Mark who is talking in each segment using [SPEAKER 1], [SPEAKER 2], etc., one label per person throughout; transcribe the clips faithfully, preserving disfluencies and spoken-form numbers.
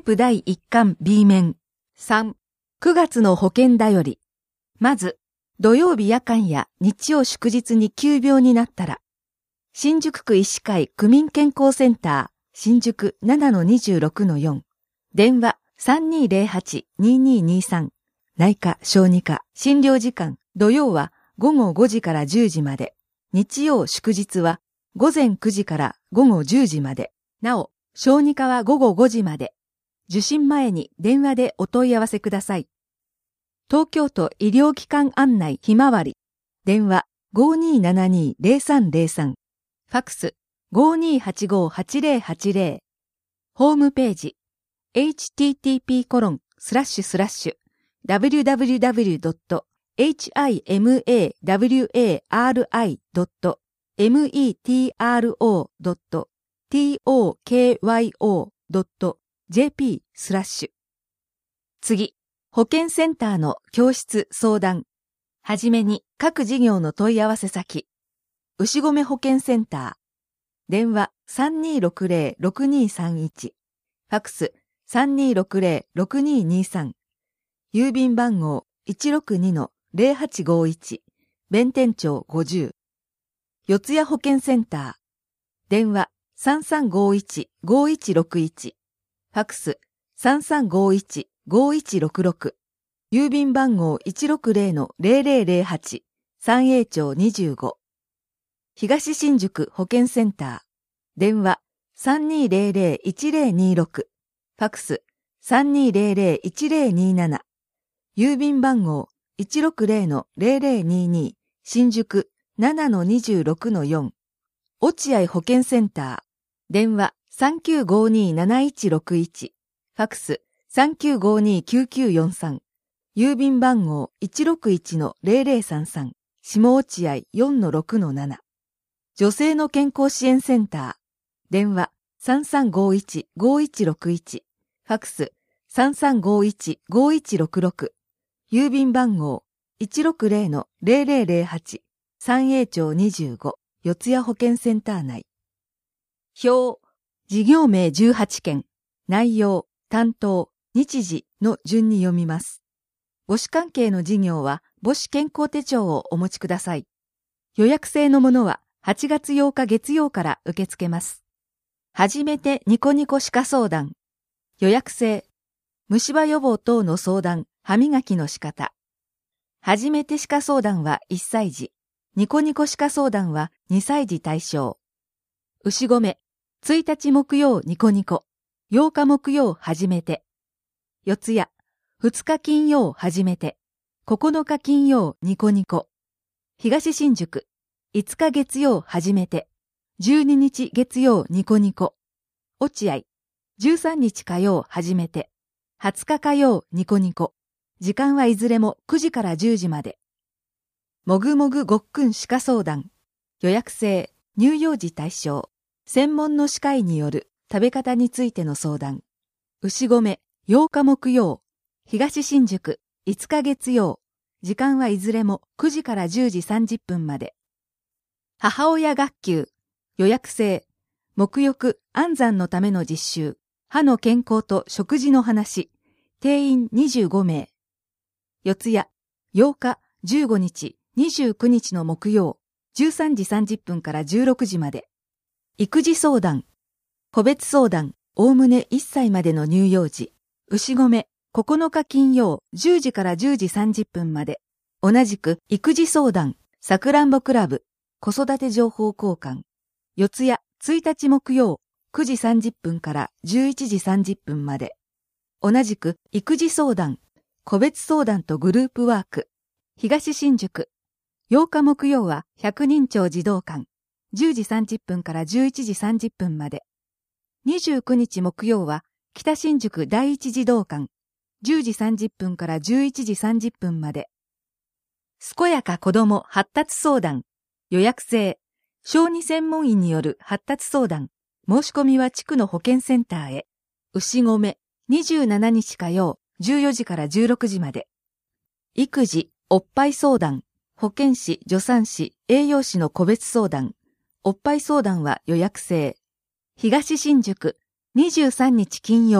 [SPEAKER 1] プだいいっかん B 面。さん、くがつの保険だより。まず、土曜日夜間や日曜祝日に急病になったら、新宿区医師会区民健康センター、新宿 ななのにじゅうろくのよん。電話 さんにーぜろはち にーにーにーさん。内科・小児科、診療時間、土曜はごごごじからじゅうじまで。日曜祝日はごぜんくじからごごじゅうじまで。なお、小児科はごごごじまで。受診前に電話でお問い合わせください。東京都医療機関案内ひまわり。電話 ごにーななにーぜろさんぜろさん。ファックス ごにーはちごーはちぜろはちぜろ。ホームページ エイチティーティーピーコロンスラッシュスラッシュダブリュダブリュダブリュドットエイチアイエムエーダブリュエーアールアイドットメトロドットトクヨドットジェーピー スラッシュ。次、保健センターの教室相談。はじめに各事業の問い合わせ先。牛込保健センター。電話 さんにーろくぜろろくにーさんいち。ファックス さんにーろくぜろろくにーにーさん。郵便番号 いちろくにのぜろはちごいち。弁天町ごじゅう。四谷保健センター。電話 さんさんごいちごいちろくいち。ファックス さんさんごいちごいちろくろく。郵便番号 いちろくぜろのぜろぜろぜろはち。三栄町にじゅうご。東新宿保健センター。電話 さんにーぜろぜろいちぜろにーろく。ファックス さんにーぜろぜろいちぜろにーなな。郵便番号 いちろくぜろのぜろぜろにーにー。新宿 ななのにじゅうろくのよん。落合保健センター。電話 さんきゅうごにーなないちろくいち。ファックス さんきゅうごにーきゅうきゅうよんさん。郵便番号 いちろくいちのぜろぜろさんさん。下落合 よんのろくのなな。女性の健康支援センター。電話 さんさんごいちごいちろくいち。ファックス さんさんごいちごいちろくろく。郵便番号 いちろくぜろのぜろぜろぜろはち。三栄町にじゅうご。四谷保健センター内。表、事業名じゅうはちけん、内容、担当、日時の順に読みます。母子関係の事業は母子健康手帳をお持ちください。予約制のものははちがつようか月曜から受け付けます。はじめてニコニコ歯科相談。予約制。虫歯予防等の相談、歯磨きの仕方。はじめて歯科相談はいっさい児。ニコニコ歯科相談はにさい児対象。牛込、ついたち木曜ニコニコ、ようか木曜はじめて。四谷、ふつか金曜はじめて、ここのか金曜ニコニコ。東新宿、いつか月曜はじめて、じゅうににち月曜ニコニコ。落合、じゅうさんにち火曜はじめて、はつか火曜ニコニコ。時間はいずれもくじからじゅうじまで。もぐもぐごっくん歯科相談。予約制、乳幼児対象。専門の歯科医による食べ方についての相談。牛込、ようか木曜。東新宿、いつか月曜。時間はいずれもくじからじゅうじさんじゅっぷんまで。母親学級。予約制。沐浴、安産のための実習。歯の健康と食事の話。定員にじゅうごめい。四谷、ようか、じゅうごにち、にじゅうくにちの木曜、じゅうさんじさんじゅっぷんからじゅうろくじまで。育児相談。個別相談、おおむねいっさいまでの乳幼児。牛込、ここのか金曜、じゅうじからじゅうじさんじゅっぷんまで。同じく、育児相談、さくらんぼクラブ、子育て情報交換。四谷、ついたち木曜、くじさんじゅっぷんからじゅういちじさんじゅっぷんまで。同じく、育児相談、個別相談とグループワーク。東新宿。ようか木曜は百人町児童館。じゅうじさんじゅっぷんからじゅういちじさんじゅっぷんまで。にじゅうくにち木曜は北新宿第一児童館。じゅうじさんじゅっぷんからじゅういちじさんじゅっぷんまで。健やか子ども発達相談。予約制。小児専門医による発達相談。申し込みは地区の保健センターへ。牛込、にじゅうしちにち火曜、じゅうよじからじゅうろくじまで。育児、おっぱい相談。保健師、助産師、栄養士の個別相談。おっぱい相談は予約制。東新宿、にじゅうさんにち金曜、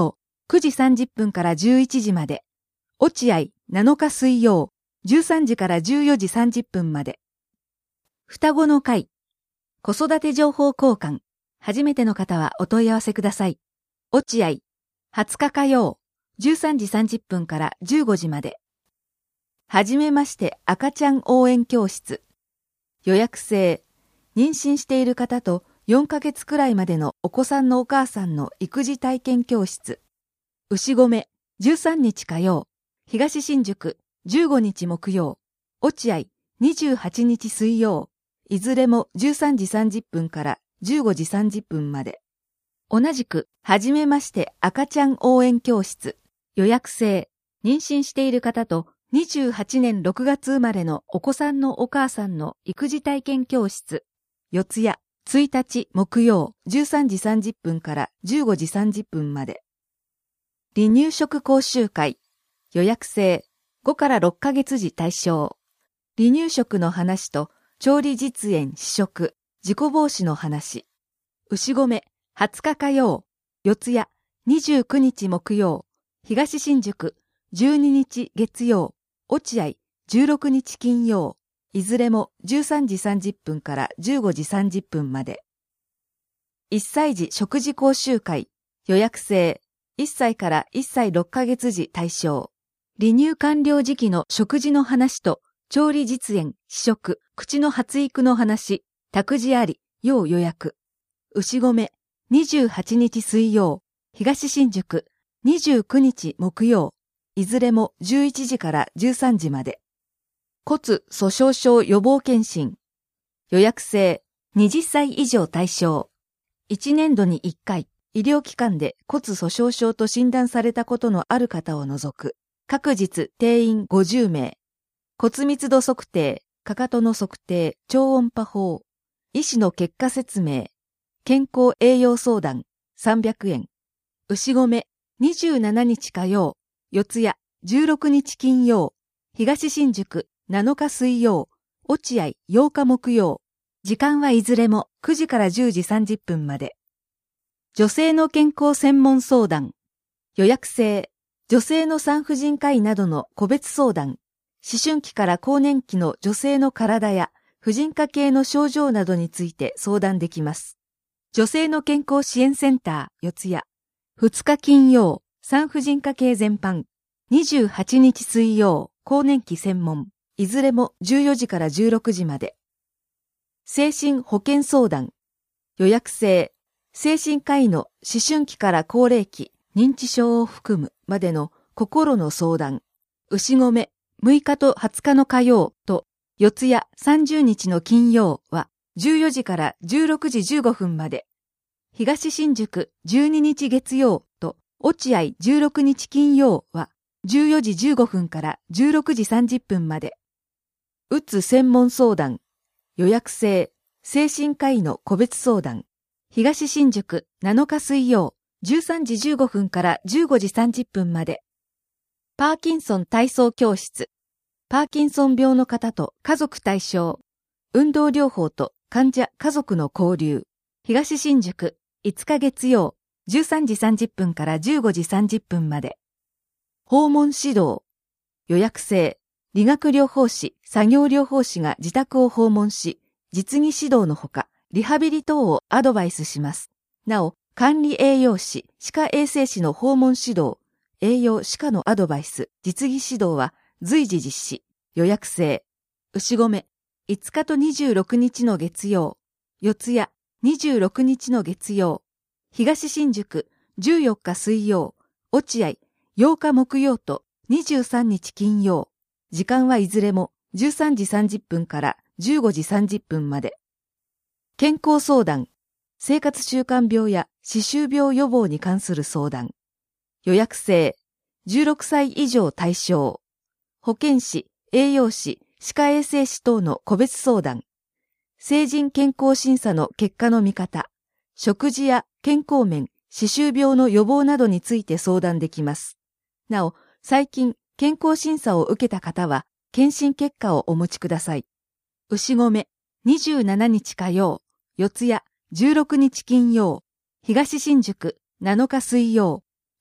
[SPEAKER 1] くじさんじゅっぷんからじゅういちじまで。落合なのか水曜、じゅうさんじからじゅうよじさんじゅっぷんまで。双子の会。子育て情報交換。初めての方はお問い合わせください。落合、はつか火曜、じゅうさんじさんじゅっぷんからじゅうごじまで。はじめまして赤ちゃん応援教室。予約制。妊娠している方とよんかげつくらいまでのお子さんのお母さんの育児体験教室。牛込、じゅうさんにち火曜、東新宿、じゅうごにち木曜、落合、にじゅうはちにち水曜、いずれもじゅうさんじさんじゅっぷんからじゅうごじさんじゅっぷんまで。同じく、はじめまして赤ちゃん応援教室。予約制。妊娠している方とにじゅうはちねんろくがつ生まれのお子さんのお母さんの育児体験教室。四谷、ついたち木曜、じゅうさんじさんじゅっぷんからじゅうごじさんじゅっぷんまで。離乳食講習会。予約制。ごからろっかげつ時対象。離乳食の話と調理実演試食、事故防止の話。牛込、はつか火曜、四谷、にじゅうくにち木曜、東新宿、じゅうににち月曜、落合、じゅうろくにち金曜、いずれもじゅうさんじさんじゅっぷんからじゅうごじさんじゅっぷんまで。いっさい児食事講習会。予約制。いっさいからいっさいろっかげつ時対象。離乳完了時期の食事の話と、調理実演、試食、口の発育の話、託児あり、要予約。牛込、にじゅうはちにち水曜、東新宿、にじゅうくにち木曜、いずれもじゅういちじからじゅうさんじまで。骨粗鬆症予防検診。予約制、はたち以上対象。いちねんどにいっかい、医療機関で骨粗鬆症と診断されたことのある方を除く。各日定員ごじゅうめい。骨密度測定、かかとの測定、超音波法。医師の結果説明。健康栄養相談、さんびゃくえん。牛込、にじゅうしちにち火曜、四谷、じゅうろくにち金曜、東新宿、なのか水曜、落合ようか木曜。時間はいずれもくじからじゅうじさんじゅっぷんまで。女性の健康専門相談。予約制。女性の産婦人科医などの個別相談。思春期から更年期の女性の体や婦人科系の症状などについて相談できます。女性の健康支援センター、四谷。ふつか金曜、産婦人科系全般。にじゅうはちにち水曜、更年期専門。いずれもじゅうよじからじゅうろくじまで。精神保健相談。予約制。精神科医の思春期から高齢期、認知症を含むまでの心の相談。牛込、むいかとはつかの火曜と四谷さんじゅうにちの金曜はじゅうよじからじゅうろくじじゅうごふんまで。東新宿じゅうににち月曜と落合じゅうろくにち金曜はじゅうよじじゅうごふんからじゅうろくじさんじゅっぷんまで。うつ専門相談。予約制。精神科医の個別相談。東新宿なのか水曜、じゅうさんじじゅうごふんからじゅうごじさんじゅっぷんまで。パーキンソン体操教室。パーキンソン病の方と家族対象。運動療法と患者家族の交流。東新宿いつか月曜、じゅうさんじさんじゅっぷんからじゅうごじさんじゅっぷんまで。訪問指導。予約制。理学療法士、作業療法士が自宅を訪問し、実技指導のほか、リハビリ等をアドバイスします。なお、管理栄養士、歯科衛生士の訪問指導、栄養歯科のアドバイス、実技指導は随時実施。予約制。牛込、いつかとにじゅうろくにちの月曜、四谷、にじゅうろくにちの月曜、東新宿、じゅうよっか水曜、落合、ようか木曜とにじゅうさんにち金曜。時間はいずれもじゅうさんじさんじゅっぷんからじゅうごじさんじゅっぷんまで。健康相談。生活習慣病や歯周病予防に関する相談。予約制。じゅうろくさい以上対象。保健師、栄養士、歯科衛生士等の個別相談。成人健康審査の結果の見方。食事や健康面、歯周病の予防などについて相談できます。なお、最近健康審査を受けた方は、検診結果をお持ちください。牛込、にじゅうしちにち火曜、四谷、じゅうろくにち金曜、東新宿、なのか水曜、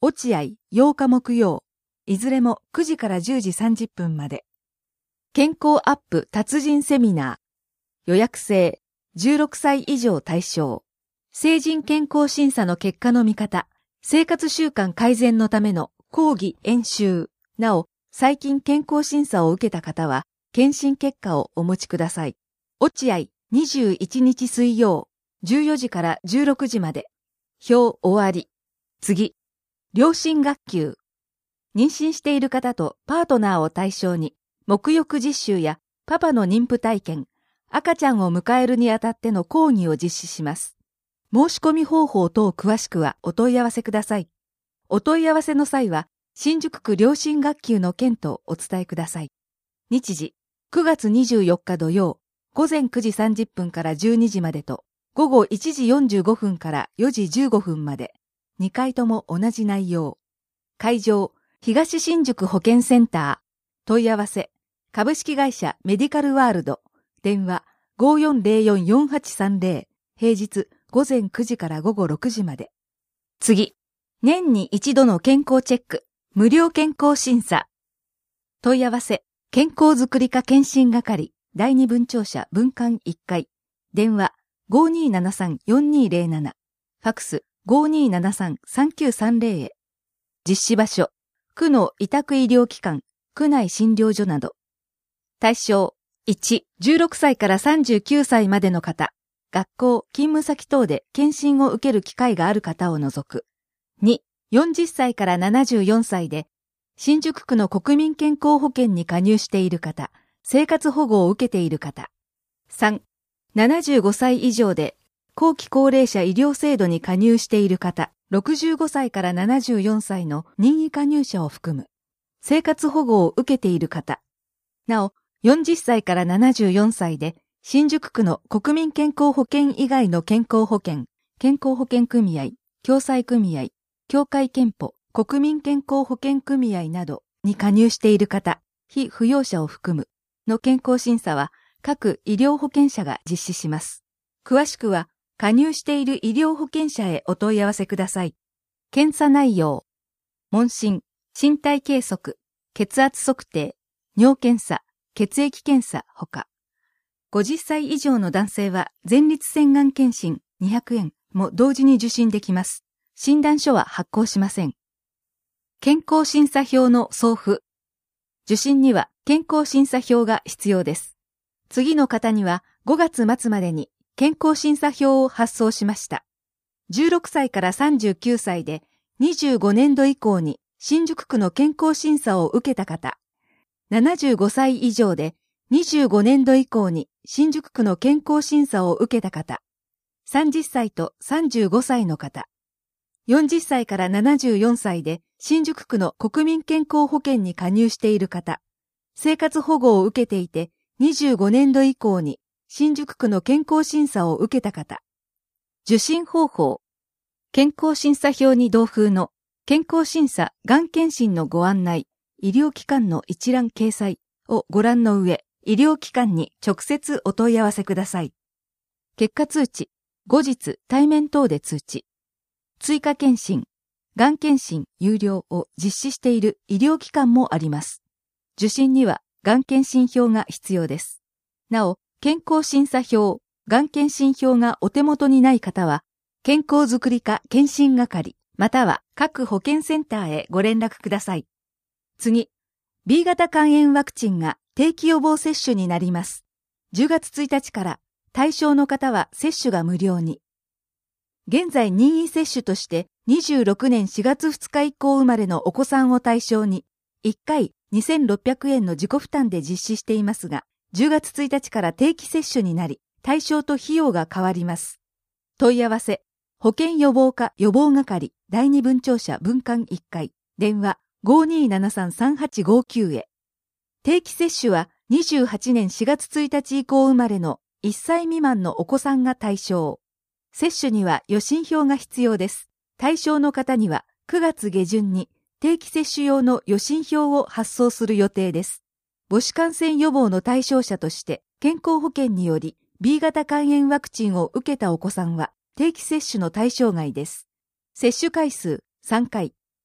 [SPEAKER 1] 落合ようか木曜、いずれもくじからじゅうじさんじゅっぷんまで。健康アップ達人セミナー。予約制、じゅうろくさい以上対象。成人健康審査の結果の見方、生活習慣改善のための講義演習。なお、最近健康審査を受けた方は、検診結果をお持ちください。落合にじゅういちにち水曜、じゅうよじからじゅうろくじまで。表終わり。次。両親学級。妊娠している方とパートナーを対象に、沐浴実習やパパの妊婦体験、赤ちゃんを迎えるにあたっての講義を実施します。申し込み方法等詳しくはお問い合わせください。お問い合わせの際は、新宿区両親学級の件とお伝えください。日時、くがつにじゅうよっか土曜、午前くじさんじゅっぷんからじゅうにじまでと、午後いちじよんじゅうごふんからよじじゅうごふんまで、にかいとも同じ内容。会場、東新宿保健センター。問い合わせ、株式会社メディカルワールド。電話、ごーよんぜろよんよんはちさんぜろ。平日、午前くじから午後ろくじまで。次。年に一度の健康チェック。無料健康審査。問い合わせ、健康づくり課検診係。だいに分庁舎分館いっかい。電話、ごーにーななさんよんにーぜろなな。ファクス、ごーにーななさんさんきゅうさんぜろへ。実施場所、区の委託医療機関、区内診療所など。対象、いち、じゅうろくさいからさんじゅうきゅうさいまでの方、学校、勤務先等で検診を受ける機会がある方を除く。に、よんじゅっさいからななじゅうよんさいで、新宿区の国民健康保険に加入している方、生活保護を受けている方。さん、ななじゅうごさい以上で、後期高齢者医療制度に加入している方、ろくじゅうごさいからななじゅうよんさいの任意加入者を含む。生活保護を受けている方。なお、よんじゅっさいからななじゅうよんさいで、新宿区の国民健康保険以外の健康保険、健康保険組合、共済組合、協会憲法、国民健康保険組合などに加入している方、被扶養者を含む、の健康審査は各医療保険者が実施します。詳しくは、加入している医療保険者へお問い合わせください。検査内容、問診、身体計測、血圧測定、尿検査、血液検査ほか。ごじゅっさい以上の男性は前立腺がん検診にひゃくえんも同時に受診できます。診断書は発行しません。健康審査票の送付。受診には健康審査票が必要です。次の方にはごがつ末までに健康審査票を発送しました。じゅうろくさいからさんじゅうきゅうさいでにじゅうごねんど以降に新宿区の健康審査を受けた方、ななじゅうごさい以上でにじゅうごねんど以降に新宿区の健康審査を受けた方、さんじゅっさいとさんじゅうごさいの方、よんじゅっさいからななじゅうよんさいで新宿区の国民健康保険に加入している方、生活保護を受けていてにじゅうごねんど以降に新宿区の健康審査を受けた方。受診方法。健康審査票に同封の健康審査がん検診のご案内、医療機関の一覧掲載をご覧の上、医療機関に直接お問い合わせください。結果通知、後日対面等で通知。追加検診、がん検診有料を実施している医療機関もあります。受診にはがん検診票が必要です。なお、健康審査票、がん検診票がお手元にない方は、健康づくり課検診係、または各保健センターへご連絡ください。次、ビー 型肝炎ワクチンが定期予防接種になります。じゅうがつついたちから対象の方は接種が無料に。現在任意接種としてにじゅうろくねんしがつふつか以降生まれのお子さんを対象にいっかいにせんろっぴゃくえんの自己負担で実施していますが、じゅうがつついたちから定期接種になり、対象と費用が変わります。問い合わせ、保健予防課予防係だいに分庁舎分館いっかい、電話 ごーにーななさんさんはちごきゅう へ。定期接種はにじゅうはちねんしがつついたち以降生まれのいっさい未満のお子さんが対象。接種には予診票が必要です。対象の方にはくがつげじゅんに定期接種用の予診票を発送する予定です。母子感染予防の対象者として健康保険により ビー 型肝炎ワクチンを受けたお子さんは定期接種の対象外です。接種回数さんかい、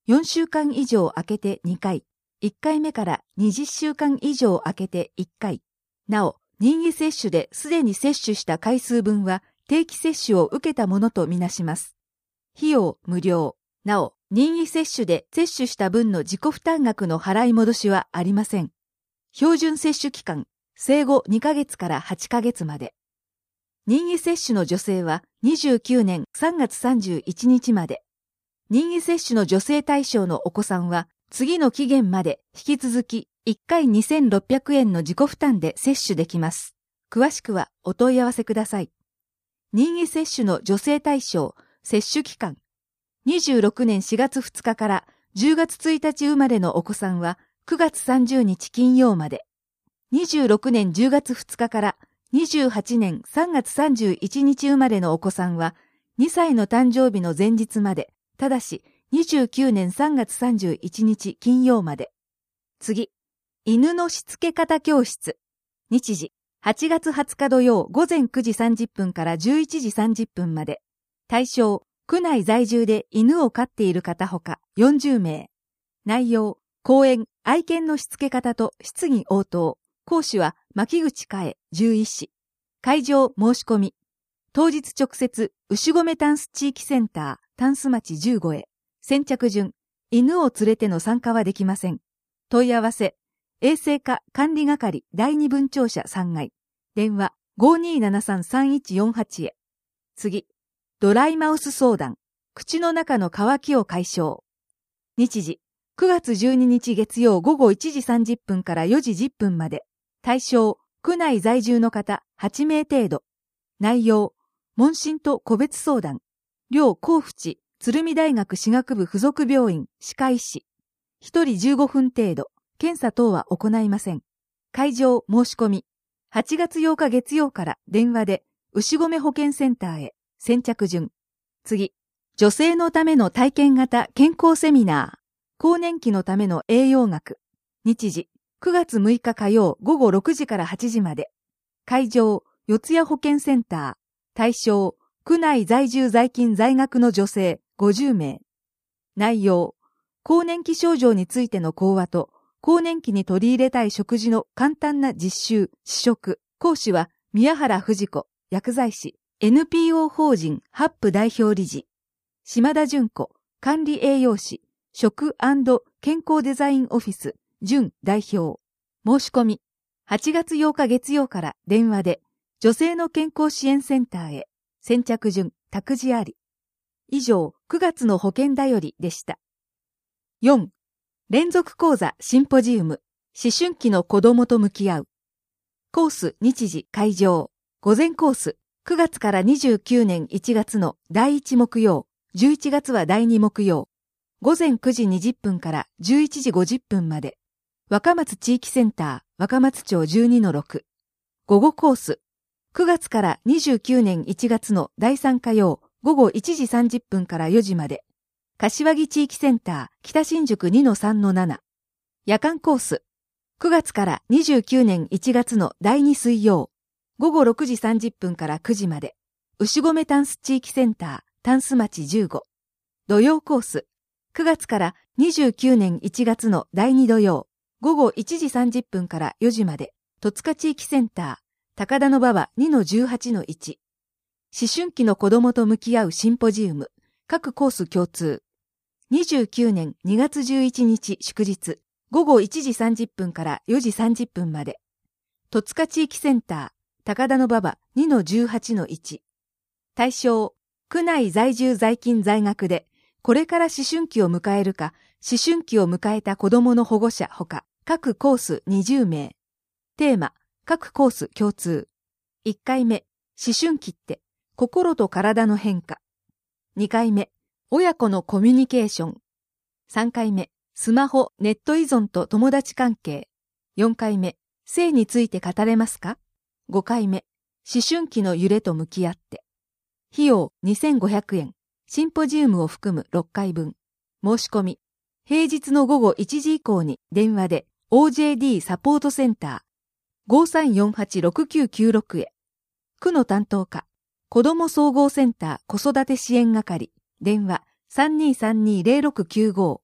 [SPEAKER 1] よんしゅうかん以上空けてにかい、いっかいめからにじゅっしゅうかん以上空けていっかい。なお、任意接種ですでに接種した回数分は定期接種を受けたものとみなします。費用無料。なお、任意接種で接種した分の自己負担額の払い戻しはありません。標準接種期間、生後にかげつからはちかげつまで。任意接種の女性はにじゅうきゅうねんさんがつさんじゅういちにちまで。任意接種の女性対象のお子さんは次の期限まで引き続きいっかいにせんろっぴゃくえんの自己負担で接種できます。詳しくはお問い合わせください。任意接種の女性対象、接種期間。にじゅうろくねんしがつふつかからじゅうがつついたち生まれのお子さんはくがつさんじゅうにち金曜まで。にじゅうろくねんじゅうがつふつかからにじゅうはちねんさんがつさんじゅういちにち生まれのお子さんはにさいの誕生日の前日まで、ただしにじゅうきゅうねんさんがつさんじゅういちにち金曜まで。次、犬のしつけ方教室。日時、はちがつはつか土曜午前くじさんじゅっぷんからじゅういちじさんじゅっぷんまで。対象、区内在住で犬を飼っている方ほかよんじゅうめい。内容、講演、愛犬のしつけ方と質疑応答。講師は牧口佳恵獣医師。会場申し込み。当日直接、牛込タンス地域センター、タンス町じゅうごへ。先着順、犬を連れての参加はできません。問い合わせ、衛生課管理係だいに分庁舎さんがい。電話 ごーにーななさんさんいちよんはち へ。次、ドライマウス相談。口の中の渇きを解消。日時、くがつじゅうににち月曜午後いちじさんじゅっぷんからよじじゅっぷんまで。対象、区内在住の方はちめい程度。内容、問診と個別相談。両甲府地、鶴見大学歯学部附属病院、歯科医師。ひとりじゅうごふん程度。検査等は行いません。会場申し込み。はちがつようか月曜から電話で、牛込保健センターへ。先着順。次、女性のための体験型健康セミナー。更年期のための栄養学。日時、くがつむいか火曜午後ろくじからはちじまで。会場、四谷保健センター。対象、区内在住在勤在学の女性ごじゅうめい。内容、更年期症状についての講話と、更年期に取り入れたい食事の簡単な実習、試食。講師は宮原藤子、薬剤師、エヌピーオー 法人ハップ代表理事。島田純子、管理栄養士、食&健康デザインオフィス、準代表。申し込み。はちがつようか月曜から電話で、女性の健康支援センターへ。先着順、託児あり。以上、くがつの保険だよりでした。よん. 連続講座シンポジウム。思春期の子供と向き合う。コース日時会場。午前コース。くがつからにじゅうきゅうねんいちがつのだいいち木曜。じゅういちがつはだいに木曜。午前くじにじゅっぷんからじゅういちじごじゅっぷんまで。若松地域センター、若松町 じゅうにのろく。午後コース。くがつからにじゅうきゅうねんいちがつのだいさん火曜。午後いちじさんじゅっぷんからよじまで。柏木地域センター、北新宿 にのさんのなな。夜間コース。くがつからにじゅうきゅうねんいちがつのだいに水曜。午後ろくじさんじゅっぷんからくじまで。牛込タンス地域センター、タンス町じゅうご。土曜コース。くがつからにじゅうきゅうねんいちがつのだいに土曜。午後いちじさんじゅっぷんからよじまで。戸塚地域センター、高田馬場 にのじゅうはちのいち。思春期の子供と向き合うシンポジウム。各コース共通。にじゅうきゅうねんにがつじゅういちにち祝日。午後いちじさんじゅっぷんからよじさんじゅっぷんまで。戸塚地域センター、高田馬場 にのじゅうはちのいち。対象、区内在住在勤在学で、これから思春期を迎えるか、思春期を迎えた子供の保護者ほか、各コースにじゅうめい。テーマ、各コース共通。いっかいめ、思春期って、心と体の変化。にかいめ、親子のコミュニケーション。さんかいめ、スマホ、ネット依存と友達関係。よんかいめ、性について語れますか？ ご 回目、思春期の揺れと向き合って。費用にせんごひゃくえん。シンポジウムを含むろっかいぶん。申し込み。平日の午後いちじ以降に電話で オージェーディー サポートセンター ごさんよんはちろくきゅうきゅうろく へ。区の担当課。子ども総合センター子育て支援係。電話 さんにーさんにーぜろろくきゅうご。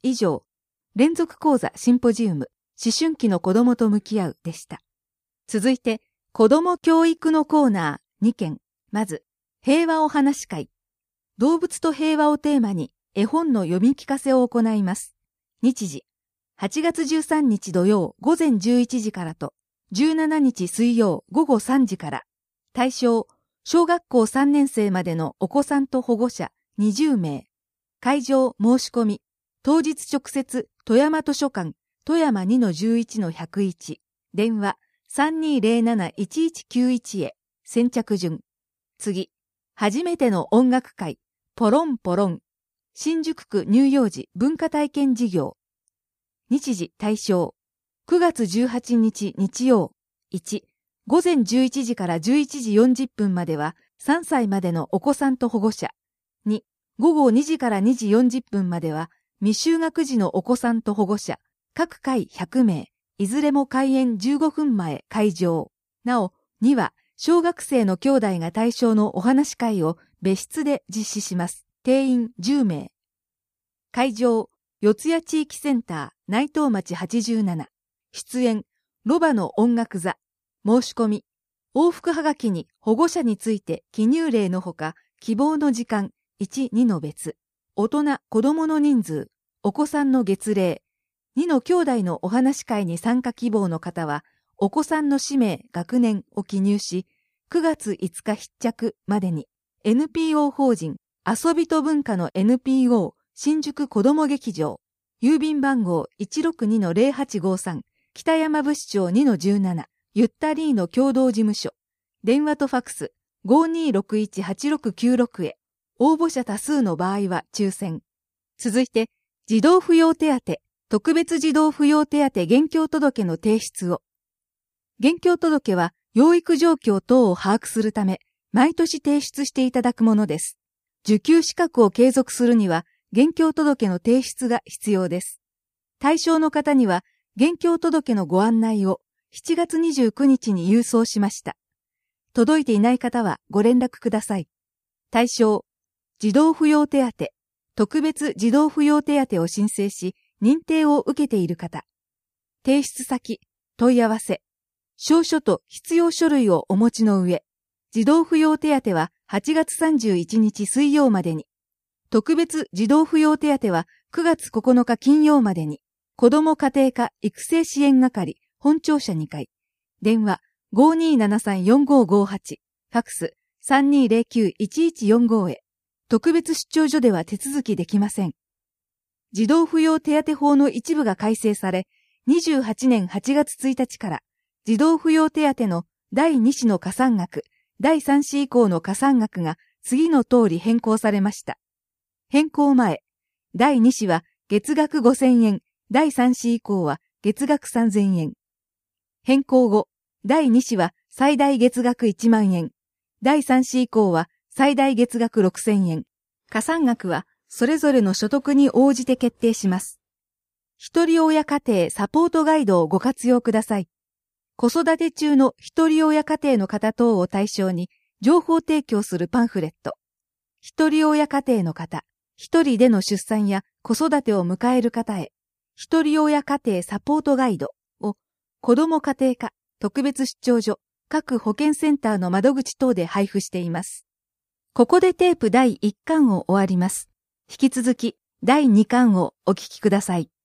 [SPEAKER 1] 以上、連続講座シンポジウム、思春期の子供と向き合うでした。続いて、子供教育のコーナーにけん。まず、平和お話会。動物と平和をテーマに絵本の読み聞かせを行います。日時、はちがつじゅうさんにち土曜午前じゅういちじからと、じゅうしちにち水曜午後さんじから。対象、小学校さんねんせいまでのお子さんと保護者にじゅうめい。会場申し込み。当日直接、富山図書館、富山 にのじゅういちのひゃくいち。電話、さんにーぜろなな いちいちきゅういち へ。先着順。次。初めての音楽会、ポロンポロン。新宿区乳幼児文化体験事業。日時対象。くがつじゅうはちにち日曜。いち、午前じゅういちじからじゅういちじよんじゅっぷんまではさんさいまでのお子さんと保護者。に、午後にじからにじよんじゅっぷんまでは未就学児のお子さんと保護者。各回ひゃくめい。いずれも開演じゅうごふんまえ会場。なお、には小学生の兄弟が対象のお話会を別室で実施します。定員じゅうめい。会場、四谷地域センター、内藤町はちじゅうなな。出演、ロバの音楽座。申し込み、往復はがきに保護者について記入例のほか、希望の時間、いち、にの別。大人、子供の人数、お子さんの月齢。にの兄弟のお話会に参加希望の方は、お子さんの氏名、学年を記入し、くがついつか必着までに、エヌピーオー 法人、遊びと文化の エヌピーオー、新宿子ども劇場、郵便番号 いちろくにのぜろはちごさん、北山部市長 にのじゅうなな、ゆったりーの共同事務所、電話とファックス ごにーろくいちはちろくきゅうろく へ、応募者多数の場合は抽選。続いて、児童扶養手当、特別児童扶養手当現況届の提出を。現況届は、養育状況等を把握するため、毎年提出していただくものです。受給資格を継続するには、現況届の提出が必要です。対象の方には、現況届のご案内をしちがつにじゅうくにちに郵送しました。届いていない方はご連絡ください。対象、児童扶養手当、特別児童扶養手当を申請し、認定を受けている方。提出先、問い合わせ。証書と必要書類をお持ちの上、児童扶養手当ははちがつさんじゅういちにち水曜までに、特別児童扶養手当はくがつここのか金曜までに、子ども家庭科育成支援係本庁舎にかい、電話 ごにーななさんよんごごはち、ファックス さんにーぜろきゅういちいちよんご へ、特別出張所では手続きできません。児童扶養手当法の一部が改正され、にじゅうはちねんはちがつついたちから、児童扶養手当のだいに子の加算額、だいさん子以降の加算額が次の通り変更されました。変更前、だいに子は月額ごせんえん、だいさん子以降は月額さんぜんえん。変更後、だいに子は最大月額いちまんえん、だいさん子以降は最大月額ろくせんえん。加算額はそれぞれの所得に応じて決定します。一人親家庭サポートガイドをご活用ください。子育て中の一人親家庭の方等を対象に情報提供するパンフレット。一人親家庭の方、一人での出産や子育てを迎える方へ、一人親家庭サポートガイドを子ども家庭科特別出張所各保健センターの窓口等で配布しています。ここでテープだいいっかんを終わります。引き続きだいにかんをお聞きください。